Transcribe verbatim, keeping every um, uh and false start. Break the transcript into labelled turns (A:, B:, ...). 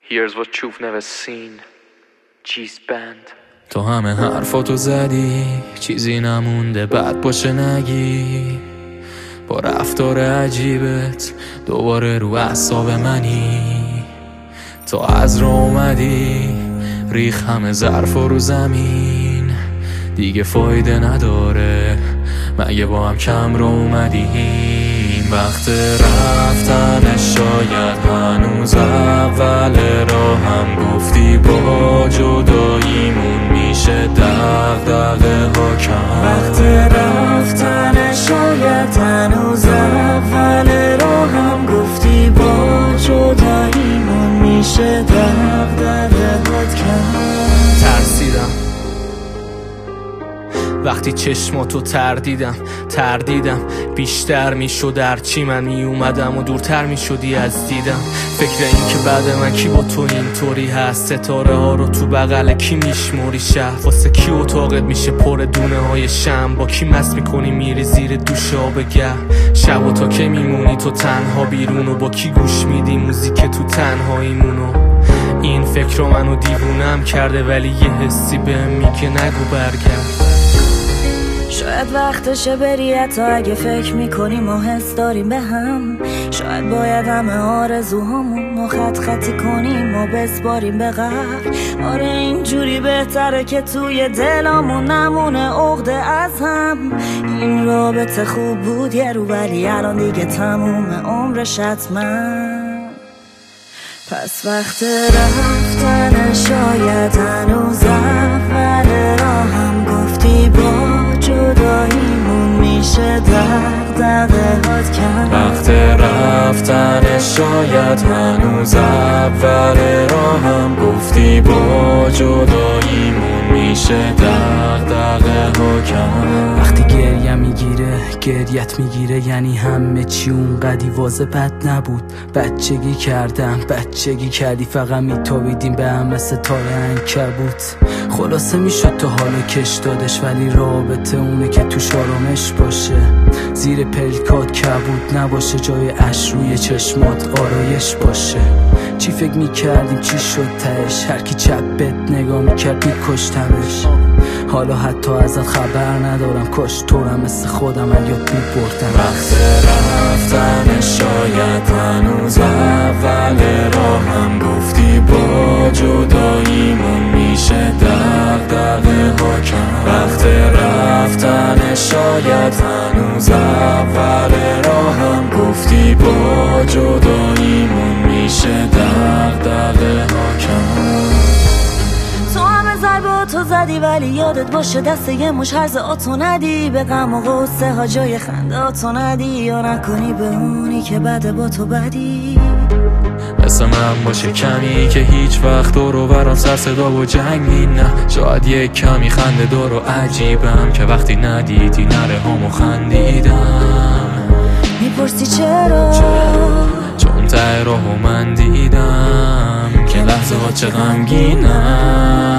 A: Here's what you've never seen. G's band.
B: تو همه حرفاتو زدی، چیزی نمونده بد باشه نگی. با رفتار عجیبت دوباره رو اعصاب منی. تو از رو اومدی ریخ همه ظرفا رو زمین. دیگه فایده نداره مگه با هم کم رو اومدیم. وقت رفتن شاید هنوز اول راه هم گفتی با جداییمون میشه دغدغه ها کم.
C: وقت رفتن شاید هنوز اول راه هم گفتی با جداییمون میشه دغدغه ها کم.
B: ترسیدم وقتی چشماتو تردیدم تردیدم بیشتر میشد هرچی من می اومدم و دورتر میشدی از دیدم. فکر این که بعد من کی با تو اینطوری هست، ستاره ها رو تو بغل کی میشموری، شهر واسه کی اتاقت میشه پر دونه های شم، با کی مست میکنی میری زیر دوش آب گرم. شب و تا که میمونی تو تنها بیرون و با کی گوش میدی موزیک تو تنهاییمونو. این فکر رو منو دیوونم کرده ولی یه حسی بهم میگه نگو برگرد.
C: شاید وقتشه بری حتی اگه فکر میکنی ما حس داریم به هم. شاید باید همه آرزوهامون ما خط خطی کنیم ما بسپاریم به قبر. آره اینجوری بهتره که توی دلامون نمونه عقده از هم. این رابطه خوب بود یه رو ولی الان دیگه تموم عمرش حتما. پس وقت رفتن شاید هنوز اول راه هم گفتی با جداییمون میشه دغدغه هات کم.
B: وقت رفتن شاید هنوز اول راه هم گفتی با جداییمون میشه دغدغه ها کم. وقتی گریه میگیره گریت میگیره یعنی همه چی اونقدی واضح بد نبود. بچگی کردم بچگی کردی فقط میتابیدیم به هم مثل تاره عنکبوت. خلاصه میشد تو حالا کش دادش ولی رابطه اونه که توش آرامش باشه. زیر پلکات کبود نباشه جای اش روی چشمات آرایش باشه. چی فکر میکردیم چی شد تهش، هرکی چپت نگاه میکرد میکشتمش. حالا حتی ازت خبر ندارم کاش تورم مثل خودم یاد میبردم.
A: وقت رفتن شاید هنوز اول راه هم گفتی با جداییمون میشه دغدغه ها کم. وقت رفتن شاید هنوز اول راه هم گفتی با جداییمون میشه دغدغه ها کم.
C: تو همه ضربه تو زدی ولی یادت باشه دست یه مش هرز آتو ندی. به غم و غصه ها جای خنده آتو ندی یا نکنی به اونی که بده با تو بدی.
B: مثل من باشه کمی که هیچ وقت دورو برام سر صدا و جنگ می نه. شاید یک کمی خنده دار و عجیبم که وقتی ندیدی نره همو خندیدم.
C: میپرسی چرا؟
B: چون ته راهو من دیدم که لحظه ها چه غمگینم.